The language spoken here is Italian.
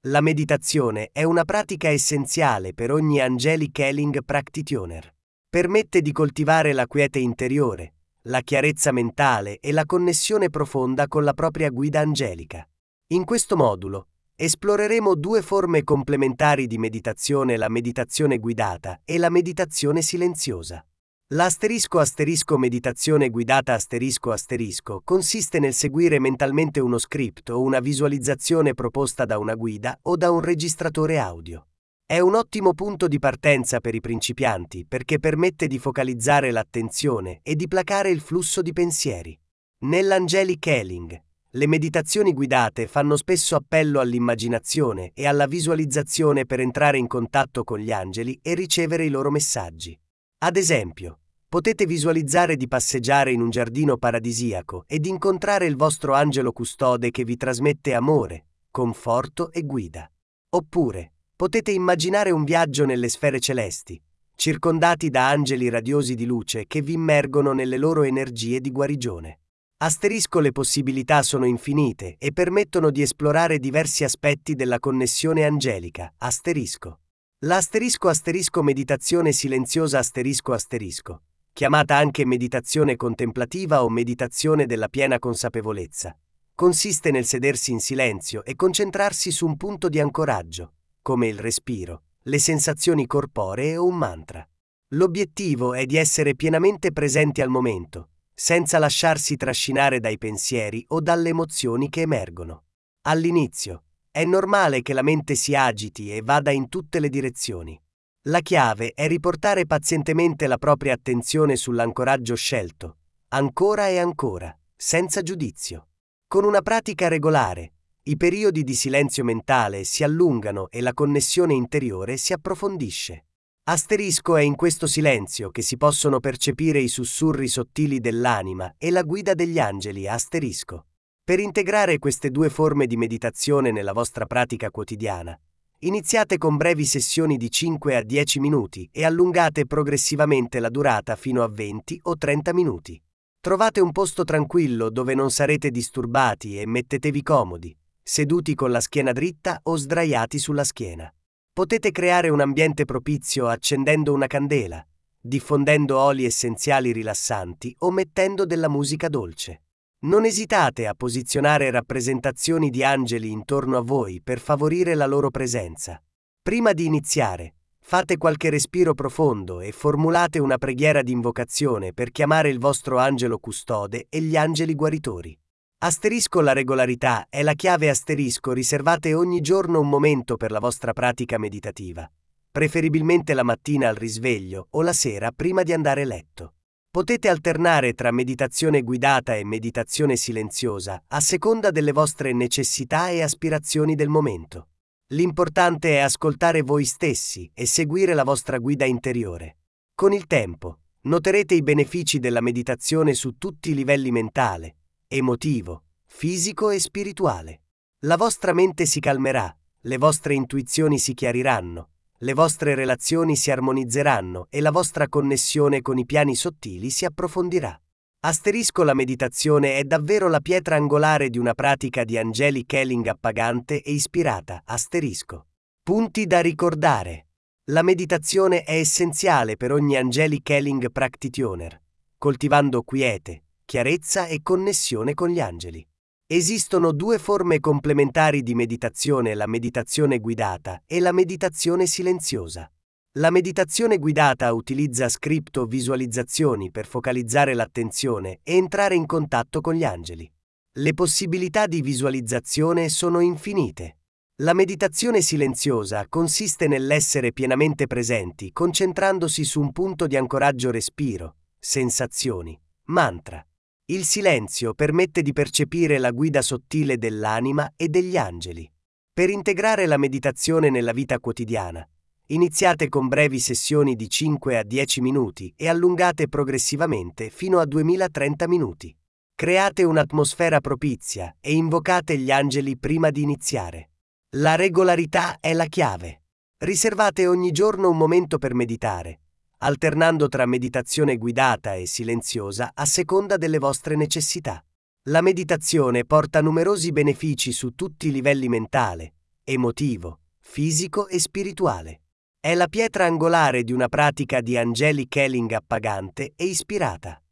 La meditazione è una pratica essenziale per ogni Angelic Healing Practitioner. Permette di coltivare la quiete interiore, la chiarezza mentale e la connessione profonda con la propria guida angelica. In questo modulo esploreremo due forme complementari di meditazione: la meditazione guidata e la meditazione silenziosa. La meditazione guidata consiste nel seguire mentalmente uno script o una visualizzazione proposta da una guida o da un registratore audio. È un ottimo punto di partenza per i principianti perché permette di focalizzare l'attenzione e di placare il flusso di pensieri. Nell'Angelic Healing, le meditazioni guidate fanno spesso appello all'immaginazione e alla visualizzazione per entrare in contatto con gli angeli e ricevere i loro messaggi. Ad esempio, potete visualizzare di passeggiare in un giardino paradisiaco ed incontrare il vostro angelo custode che vi trasmette amore, conforto e guida. Oppure, potete immaginare un viaggio nelle sfere celesti, circondati da angeli radiosi di luce che vi immergono nelle loro energie di guarigione. Le possibilità sono infinite e permettono di esplorare diversi aspetti della connessione angelica. Meditazione silenziosa chiamata anche meditazione contemplativa o meditazione della piena consapevolezza, consiste nel sedersi in silenzio e concentrarsi su un punto di ancoraggio, come il respiro, le sensazioni corporee o un mantra. L'obiettivo è di essere pienamente presenti al momento, senza lasciarsi trascinare dai pensieri o dalle emozioni che emergono. All'inizio, è normale che la mente si agiti e vada in tutte le direzioni. La chiave è riportare pazientemente la propria attenzione sull'ancoraggio scelto, ancora e ancora, senza giudizio. Con una pratica regolare, i periodi di silenzio mentale si allungano e la connessione interiore si approfondisce. È in questo silenzio che si possono percepire i sussurri sottili dell'anima e la guida degli angeli. Per integrare queste due forme di meditazione nella vostra pratica quotidiana, iniziate con brevi sessioni di 5 a 10 minuti e allungate progressivamente la durata fino a 20 o 30 minuti. Trovate un posto tranquillo dove non sarete disturbati e mettetevi comodi, seduti con la schiena dritta o sdraiati sulla schiena. Potete creare un ambiente propizio accendendo una candela, diffondendo oli essenziali rilassanti o mettendo della musica dolce. Non esitate a posizionare rappresentazioni di angeli intorno a voi per favorire la loro presenza. Prima di iniziare, fate qualche respiro profondo e formulate una preghiera di invocazione per chiamare il vostro angelo custode e gli angeli guaritori. La regolarità è la chiave. Riservate ogni giorno un momento per la vostra pratica meditativa, preferibilmente la mattina al risveglio o la sera prima di andare a letto. Potete alternare tra meditazione guidata e meditazione silenziosa a seconda delle vostre necessità e aspirazioni del momento. L'importante è ascoltare voi stessi e seguire la vostra guida interiore. Con il tempo, noterete i benefici della meditazione su tutti i livelli: mentale, emotivo, fisico e spirituale. La vostra mente si calmerà, le vostre intuizioni si chiariranno, le vostre relazioni si armonizzeranno e la vostra connessione con i piani sottili si approfondirà. La meditazione è davvero la pietra angolare di una pratica di Angelic Healing appagante e ispirata. Punti da ricordare. La meditazione è essenziale per ogni Angelic Healing Practitioner, coltivando quiete, chiarezza e connessione con gli angeli. Esistono due forme complementari di meditazione: la meditazione guidata e la meditazione silenziosa. La meditazione guidata utilizza script o visualizzazioni per focalizzare l'attenzione e entrare in contatto con gli angeli. Le possibilità di visualizzazione sono infinite. La meditazione silenziosa consiste nell'essere pienamente presenti, concentrandosi su un punto di ancoraggio: respiro, sensazioni, mantra. Il silenzio permette di percepire la guida sottile dell'anima e degli angeli. Per integrare la meditazione nella vita quotidiana, iniziate con brevi sessioni di 5 a 10 minuti e allungate progressivamente fino a 2030 minuti. Create un'atmosfera propizia e invocate gli angeli prima di iniziare. La regolarità è la chiave. Riservate ogni giorno un momento per meditare, alternando tra meditazione guidata e silenziosa a seconda delle vostre necessità. La meditazione porta numerosi benefici su tutti i livelli: mentale, emotivo, fisico e spirituale. È la pietra angolare di una pratica di angelic healing appagante e ispirata.